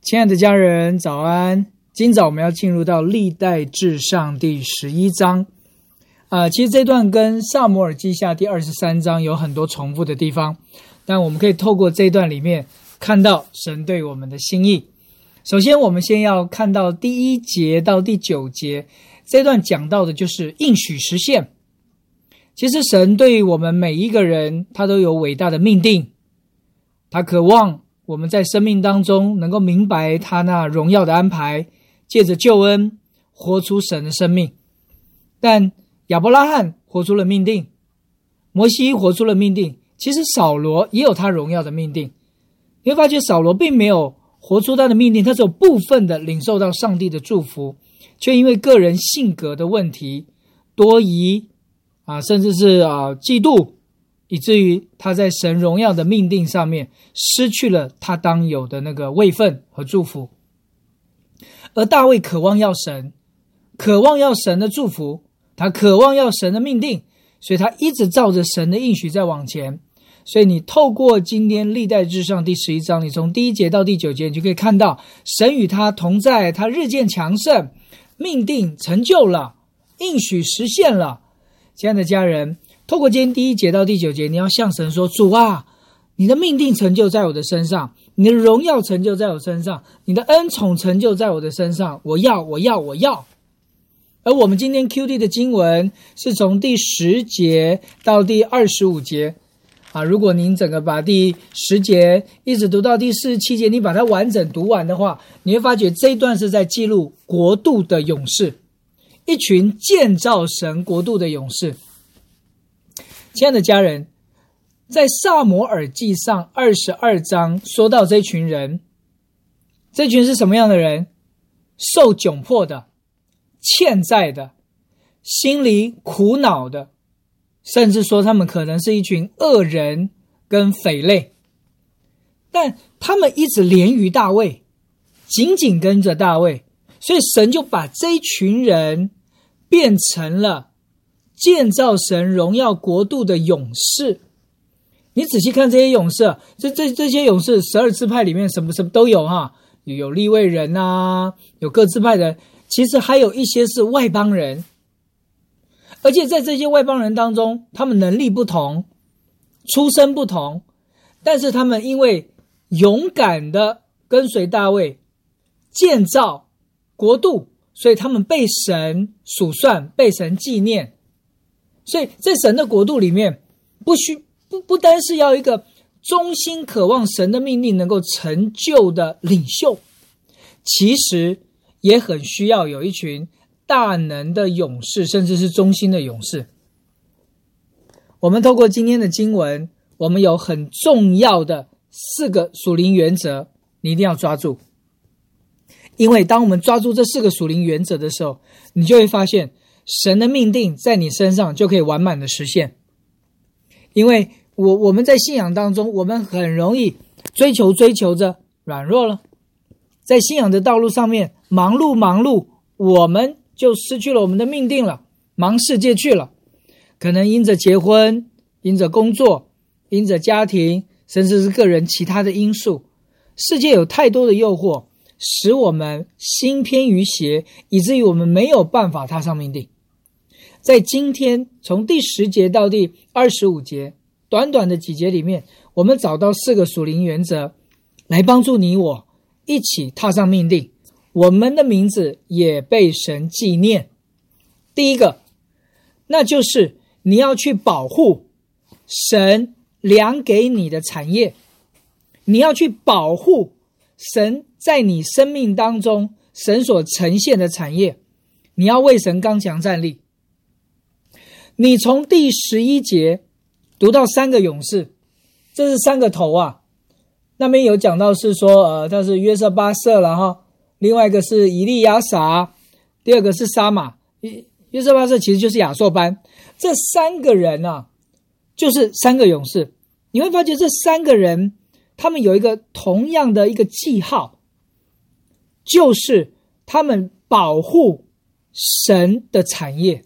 亲爱的家人，早安！今早我们要进入到历代志上第11章。其实这段跟撒母耳记下第23章有很多重复的地方，但我们可以透过这段里面看到神对我们的心意。首先，我们先要看到第1节到第9节，这段讲到的就是应许实现。其实神对我们每一个人，他都有伟大的命定，他渴望我们在生命当中能够明白他那荣耀的安排，借着救恩活出神的生命。但亚伯拉罕活出了命定，摩西活出了命定，其实扫罗也有他荣耀的命定。你会发觉扫罗并没有活出他的命定，他只有部分的领受到上帝的祝福，却因为个人性格的问题，多疑甚至是嫉妒，以至于他在神荣耀的命定上面失去了他当有的那个位分和祝福。而大卫渴望要神的祝福，他渴望要神的命定，所以他一直照着神的应许在往前。所以你透过今天历代志上第11章，你从第1节到第9节，你就可以看到神与他同在，他日渐强盛，命定成就了，应许实现了。亲爱的家人，透过今天第1节到第9节，你要向神说，主啊，你的命定成就在我的身上，你的荣耀成就在我身上，你的恩宠成就在我的身上，我要。而我们今天 QD 的经文是从第10节到第25节如果您整个把第10节一直读到第47节，你把它完整读完的话，你会发觉这一段是在记录国度的勇士，一群建造神国度的勇士。亲爱的家人，在撒母耳记上22章说到这群人，这群是什么样的人？受窘迫的，欠债的，心里苦恼的，甚至说他们可能是一群恶人跟匪类。但他们一直连于大卫，紧紧跟着大卫，所以神就把这一群人变成了建造神荣耀国度的勇士。你仔细看这些勇士，这些勇士12支派里面什么都有有利未人有各支派的，其实还有一些是外邦人。而且在这些外邦人当中，他们能力不同，出身不同，但是他们因为勇敢的跟随大卫，建造国度，所以他们被神数算，被神纪念。所以在神的国度里面，不单是要一个忠心渴望神的命令能够成就的领袖，其实也很需要有一群大能的勇士，甚至是忠心的勇士。我们透过今天的经文，我们有很重要的4个属灵原则，你一定要抓住。因为当我们抓住这4个属灵原则的时候，你就会发现神的命定在你身上就可以完满的实现。因为我们在信仰当中，我们很容易追求着软弱了，在信仰的道路上面忙碌，我们就失去了我们的命定了，忙世界去了。可能因着结婚，因着工作，因着家庭，甚至是个人其他的因素，世界有太多的诱惑，使我们心偏于邪，以至于我们没有办法踏上命定。在今天从第10节到第25节，短短的几节里面，我们找到4个属灵原则，来帮助你我一起踏上命定，我们的名字也被神纪念。第一个，那就是你要去保护神量给你的产业，你要去保护神在你生命当中神所呈现的产业，你要为神刚强站立。你从第11节读到3个勇士，这是3个头那边有讲到是说他是约瑟巴瑟了另外一个是以利亚撒，第2个是沙马，约瑟巴瑟其实就是亚硕班。这3个人就是3个勇士。你会发觉这3个人他们有一个同样的一个记号，就是他们保护神的产业。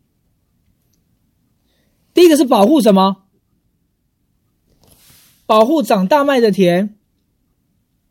第一个是保护什么？保护长大麦的田，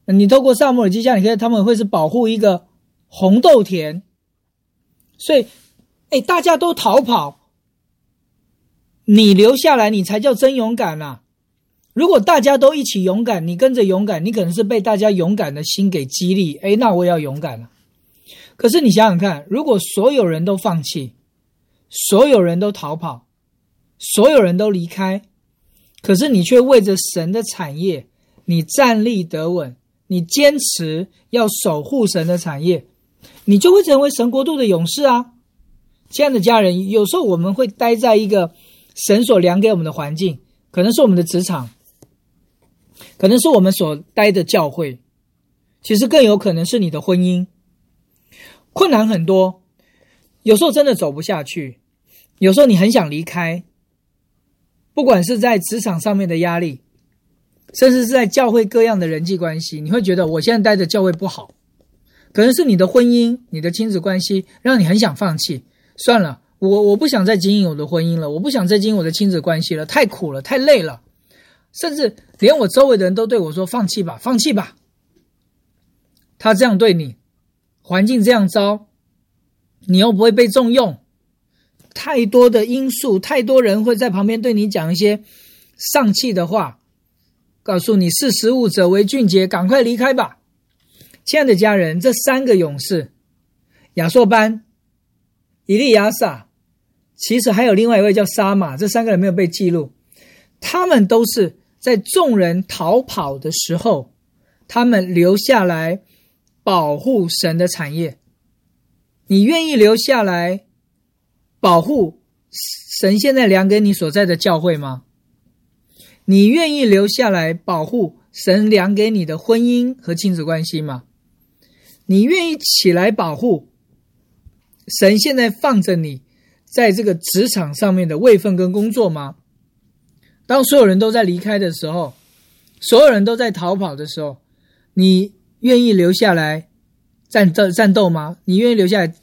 你透过撒母耳记下，你看他们会是保护一个红豆田，所以大家都逃跑，你留下来你才叫真勇敢啊。如果大家都一起勇敢，你跟着勇敢，你可能是被大家勇敢的心给激励，那我也要勇敢了。可是你想想看，如果所有人都放弃，所有人都逃跑，所有人都离开，可是你却为着神的产业，你站立得稳，你坚持要守护神的产业，你就会成为神国度的勇士啊。亲爱的家人，有时候我们会待在一个神所量给我们的环境，可能是我们的职场，可能是我们所待的教会，其实更有可能是你的婚姻，困难很多，有时候真的走不下去，有时候你很想离开，不管是在职场上面的压力，甚至是在教会各样的人际关系，你会觉得我现在待的教会不好，可能是你的婚姻，你的亲子关系让你很想放弃，算了，我不想再经营我的婚姻了，我不想再经营我的亲子关系了，太苦了，太累了，甚至连我周围的人都对我说放弃吧，放弃吧。他这样对你，环境这样糟，你又不会被重用，太多的因素，太多人会在旁边对你讲一些丧气的话，告诉你识时务者为俊杰，赶快离开吧。亲爱的家人，这三个勇士亚硕班、以利亚撒，其实还有另外一位叫沙玛，这三个人没有被记录，他们都是在众人逃跑的时候，他们留下来保护神的产业。你愿意留下来保护神现在量给你所在的教会吗？你愿意留下来保护神量给你的婚姻和亲子关系吗？你愿意起来保护神现在放着你在这个职场上面的位分跟工作吗？当所有人都在离开的时候，所有人都在逃跑的时候，你愿意留下来战斗吗？你愿意留下来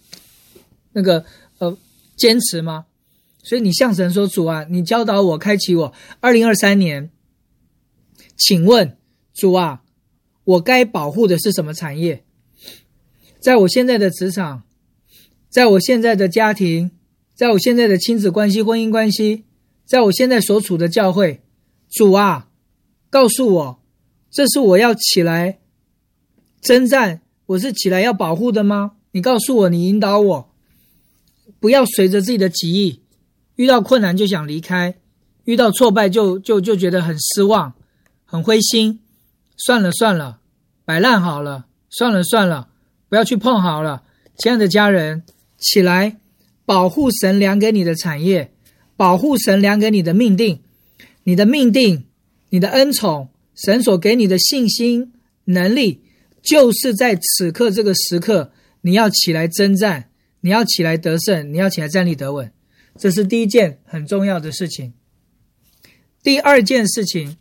坚持吗？所以你向神说，主啊，你教导我，开启我2023年，请问主啊，我该保护的是什么产业？在我现在的职场，在我现在的家庭，在我现在的亲子关系、婚姻关系，在我现在所处的教会，主啊，告诉我，这是我要起来征战，我是起来要保护的吗？你告诉我，你引导我，不要随着自己的己意，遇到困难就想离开，遇到挫败就觉得很失望，很灰心，算了，摆烂好了，算了，不要去碰好了。亲爱的家人，起来保护神量给你的产业，保护神量给你的命定，你的命定，你的恩宠，神所给你的信心能力，就是在此刻这个时刻，你要起来征战，你要起来得胜，你要起来站立得稳，这是第一件很重要的事情。第二件事情，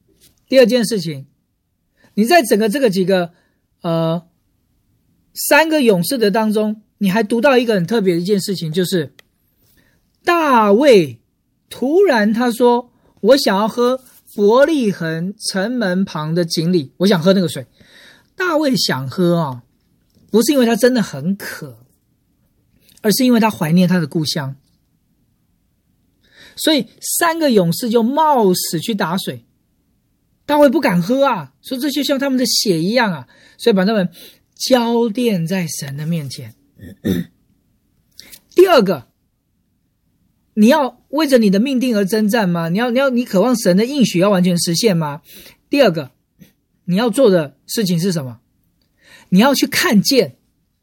你在整个这个几个三个勇士的当中，你还读到一个很特别的一件事情，就是大卫突然他说，我想要喝伯利恒城门旁的井里，我想喝那个水。大卫想喝啊，不是因为他真的很渴，而是因为他怀念他的故乡。所以三个勇士就冒死去打水，大卫不敢喝啊，说这就像他们的血一样啊，所以把他们交奠在神的面前。第二个，你要为着你的命定而征战吗？你渴望神的应许要完全实现吗？第二个，你要做的事情是什么？你要去看见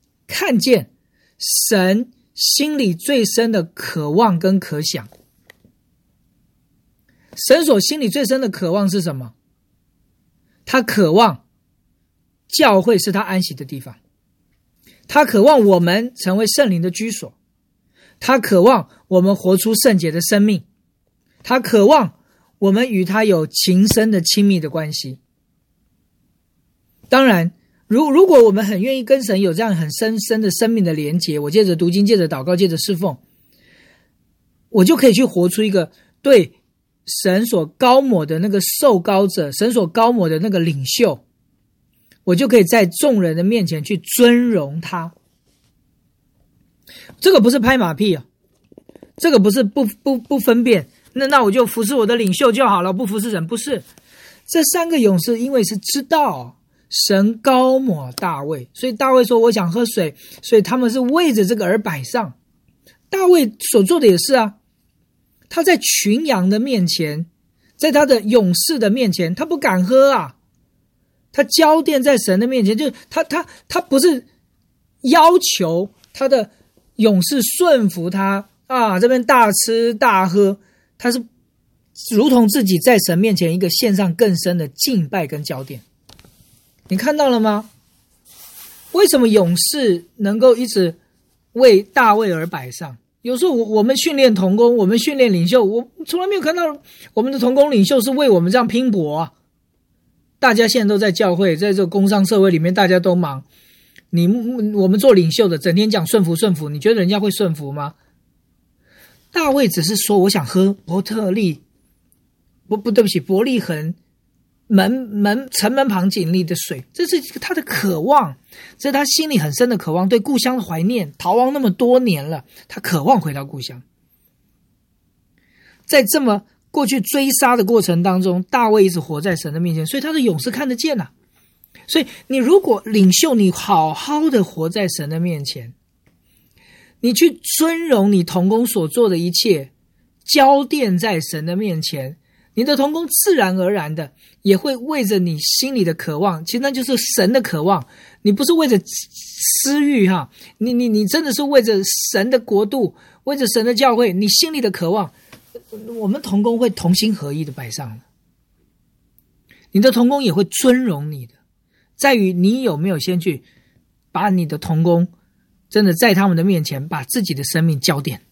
神心里最深的渴望跟可想。神所心里最深的渴望是什么？他渴望教会是他安息的地方，他渴望我们成为圣灵的居所，他渴望我们活出圣洁的生命，他渴望我们与他有情深的亲密的关系。当然如果我们很愿意跟神有这样很深深的生命的连结，我借着读经，借着祷告，借着侍奉，我就可以去活出一个对神所高抹的那个受膏者，神所高抹的那个领袖， 我就可以在众人的面前去尊荣他。这个不是拍马屁啊，这个不是不分辨，那我就服侍我的领袖就好了，不服侍人。不是，这三个勇士因为是知道神膏抹大卫，所以大卫说我想喝水，所以他们是为着这个而摆上。大卫所做的也是啊，他在群羊的面前，在他的勇士的面前，他不敢喝啊，他交奠在神的面前，就是他不是要求他的勇士顺服他啊，这边大吃大喝，他是如同自己在神面前一个献上更深的敬拜跟交奠。你看到了吗？为什么勇士能够一直为大卫而摆上？有时候我们训练同工，我们训练领袖，我从来没有看到我们的同工领袖是为我们这样拼搏啊。大家现在都在教会，在这个工商社会里面，大家都忙。我们做领袖的整天讲顺服，你觉得人家会顺服吗？大卫只是说我想喝伯特利，对不起，伯利恒城门旁井里的水，这是他的渴望，这是他心里很深的渴望，对故乡的怀念，逃亡那么多年了，他渴望回到故乡。在这么过去追杀的过程当中，大卫一直活在神的面前，所以他的勇士看得见啊。所以你如果领袖，你好好的活在神的面前，你去尊荣你同工所做的一切，交奠在神的面前，你的同工自然而然的也会为着你心里的渴望，其实那就是神的渴望，你不是为着私欲哈，你真的是为着神的国度，为着神的教会，你心里的渴望，我们同工会同心合一的摆上了，你的同工也会尊荣你的，在于你有没有先去把你的同工真的在他们的面前把自己的生命交奠，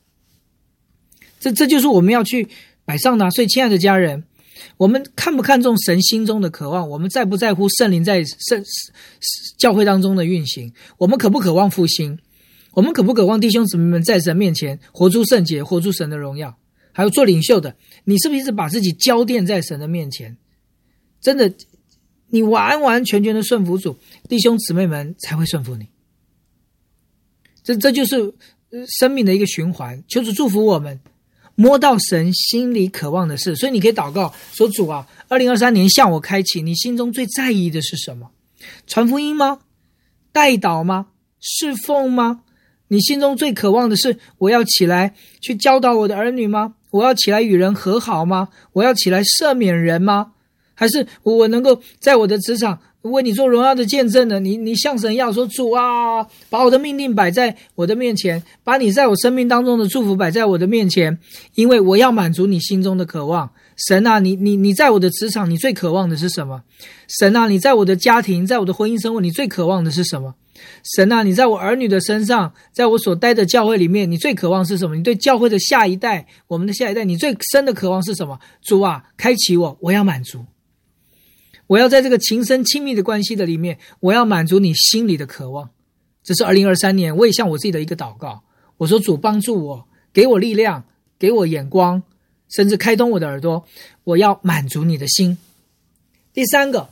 这就是我们要去摆上的。所以亲爱的家人，我们看不看重神心中的渴望，我们在不在乎圣灵在教会当中的运行，我们渴不渴望复兴，我们渴不渴望弟兄姊妹们在神面前活出圣洁，活出神的荣耀。还有做领袖的，你是不是一直把自己交奠在神的面前，真的你完完全全的顺服主，弟兄姊妹们才会顺服你。这就是生命的一个循环，求主祝福我们摸到神心里渴望的事。所以你可以祷告说，主啊，2023年向我开启，你心中最在意的是什么？传福音吗？代祷吗？侍奉吗？你心中最渴望的是我要起来去教导我的儿女吗？我要起来与人和好吗？我要起来赦免人吗？还是我能够在我的职场为你做荣耀的见证呢？你向神要说，主啊，把我的命令摆在我的面前，把你在我生命当中的祝福摆在我的面前，因为我要满足你心中的渴望。神啊，你在我的职场，你最渴望的是什么？神啊，你在我的家庭，在我的婚姻生活，你最渴望的是什么？神啊，你在我儿女的身上，在我所待的教会里面，你最渴望是什么？你对教会的下一代，我们的下一代，你最深的渴望是什么？主啊，开启我要满足。我要在这个情深亲密的关系的里面，我要满足你心里的渴望。这是2023年我也向我自己的一个祷告，我说主帮助我，给我力量，给我眼光，甚至开通我的耳朵，我要满足你的心。第三个，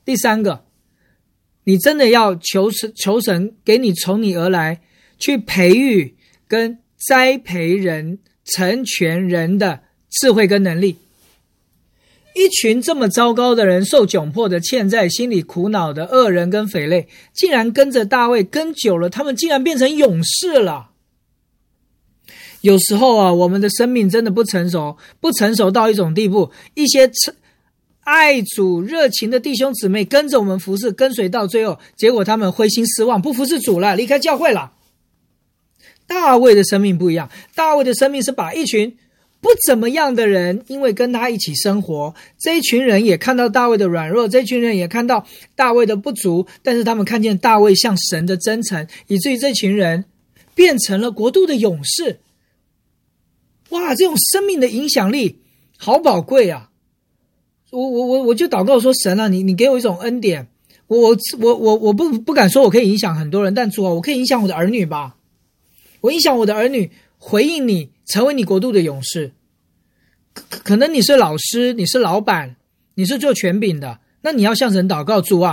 你真的要求神给你从你而来去培育跟栽培人，成全人的智慧跟能力。一群这么糟糕的人，受窘迫的，欠债，心里苦恼的恶人跟匪类，竟然跟着大卫跟久了，他们竟然变成勇士了。有时候啊，我们的生命真的不成熟到一种地步，一些爱主热情的弟兄姊妹跟着我们服侍，跟随到最后，结果他们灰心失望，不服侍主了，离开教会了。大卫的生命不一样，大卫的生命是把一群不怎么样的人，因为跟他一起生活，这一群人也看到大卫的软弱，这一群人也看到大卫的不足，但是他们看见大卫向神的真诚，以至于这群人变成了国度的勇士。哇，这种生命的影响力好宝贵啊！我就祷告说，神啊，你给我一种恩典，我不敢说我可以影响很多人，但主啊，我可以影响我的儿女吧。我影响我的儿女回应你，成为你国度的勇士。可能你是老师，你是老板，你是做权柄的，那你要向神祷告，主啊，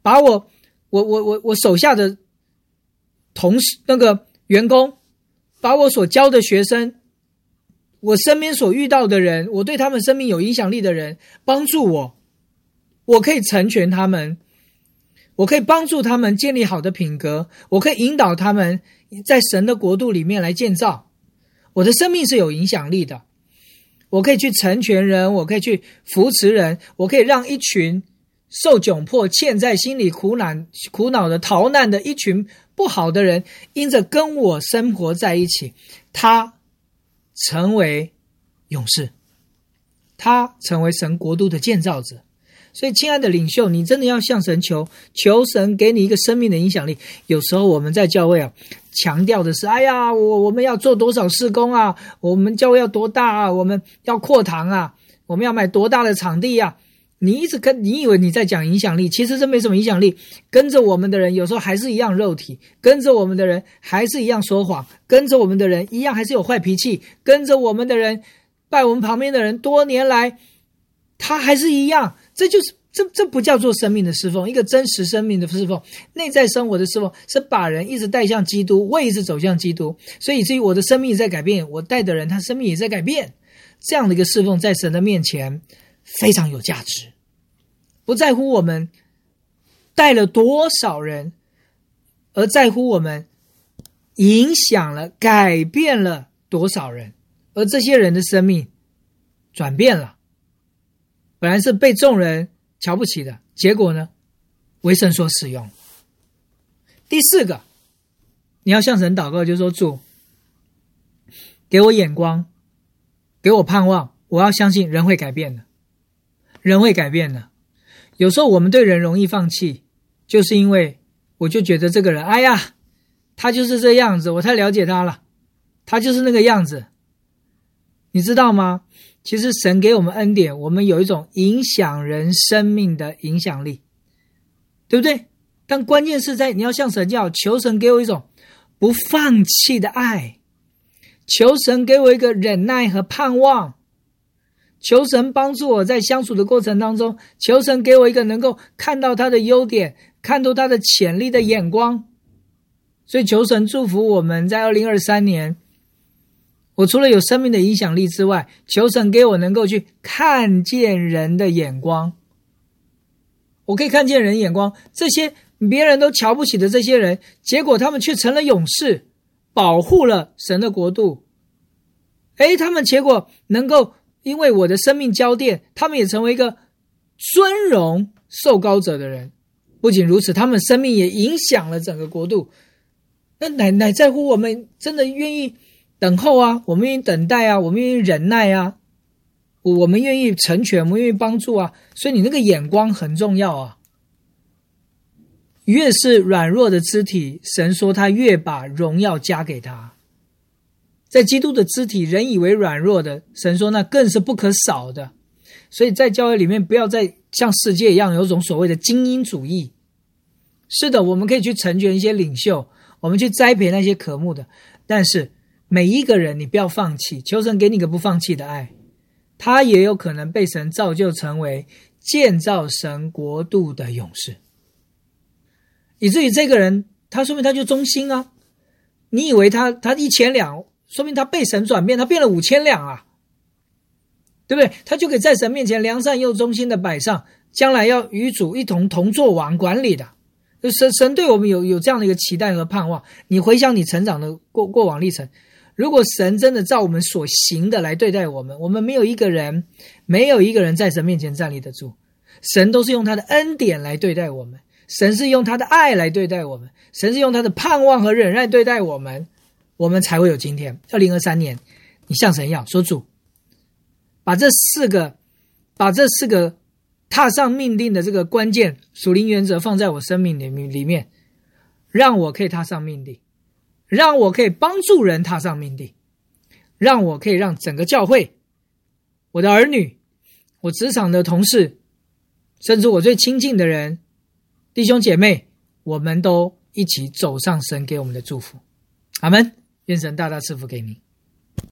把我手下的同事那个员工，把我所教的学生，我身边所遇到的人，我对他们生命有影响力的人，帮助我可以成全他们，我可以帮助他们建立好的品格，我可以引导他们在神的国度里面来建造。我的生命是有影响力的，我可以去成全人，我可以去扶持人，我可以让一群受窘迫、欠在心里苦恼的、逃难的一群不好的人，因着跟我生活在一起，他成为勇士，他成为神国度的建造者。所以亲爱的领袖，你真的要向神求神给你一个生命的影响力。有时候我们在教会强调的是，哎呀，我们要做多少事工啊，我们教会要多大啊，我们要扩堂啊，我们要买多大的场地啊。你以为你在讲影响力，其实这没什么影响力。跟着我们的人有时候还是一样肉体，跟着我们的人还是一样说谎，跟着我们的人一样还是有坏脾气，跟着我们的人拜我们旁边的人多年来他还是一样。这不叫做生命的侍奉。一个真实生命的侍奉，内在生活的侍奉，是把人一直带向基督，我也一直走向基督，所以以至于我的生命也在改变，我带的人他生命也在改变。这样的一个侍奉在神的面前非常有价值，不在乎我们带了多少人，而在乎我们影响了改变了多少人，而这些人的生命转变了，本来是被众人瞧不起的，结果呢，为神所使用。第四个，你要向神祷告，就是说，主给我眼光，给我盼望，我要相信人会改变的，人会改变的。有时候我们对人容易放弃，就是因为我就觉得这个人，哎呀，他就是这样子，我太了解他了，他就是那个样子。你知道吗？其实神给我们恩典，我们有一种影响人生命的影响力，对不对？但关键是在你要向神求神给我一种不放弃的爱，求神给我一个忍耐和盼望，求神帮助我在相处的过程当中，求神给我一个能够看到他的优点，看到他的潜力的眼光。所以求神祝福我们在2023年，我除了有生命的影响力之外，求神给我能够去看见人的眼光。我可以看见人眼光，这些别人都瞧不起的这些人，结果他们却成了勇士，保护了神的国度。他们结果能够因为我的生命交电，他们也成为一个尊荣受膏者的人。不仅如此，他们生命也影响了整个国度。那乃在乎我们真的愿意等候啊，我们愿意等待啊，我们愿意忍耐啊，我们愿意成全，我们愿意帮助啊。所以你那个眼光很重要啊。越是软弱的肢体，神说他越把荣耀加给他。在基督的肢体，人以为软弱的，神说那更是不可少的。所以在教会里面，不要再像世界一样有种所谓的精英主义。是的，我们可以去成全一些领袖，我们去栽培那些渴慕的，但是每一个人你不要放弃，求神给你个不放弃的爱，他也有可能被神造就成为建造神国度的勇士。以至于这个人，他说明他就忠心啊。你以为他1000两，说明他被神转变，他变了5000两啊，对不对？他就可以在神面前良善又忠心的摆上，将来要与主一同做王管理的。神对我们有这样的一个期待和盼望。你回想你成长的过往历程，如果神真的照我们所行的来对待我们，我们没有一个人在神面前站立得住。神都是用他的恩典来对待我们，神是用他的爱来对待我们，神是用他的盼望和忍耐对待我们，我们才会有今天。2023年，你向神要说，主，把这四个踏上命定的这个关键属灵原则放在我生命里面，让我可以踏上命定，让我可以帮助人踏上命定，让我可以让整个教会，我的儿女，我职场的同事，甚至我最亲近的人，弟兄姐妹，我们都一起走上神给我们的祝福。阿们。愿神大大赐福给你。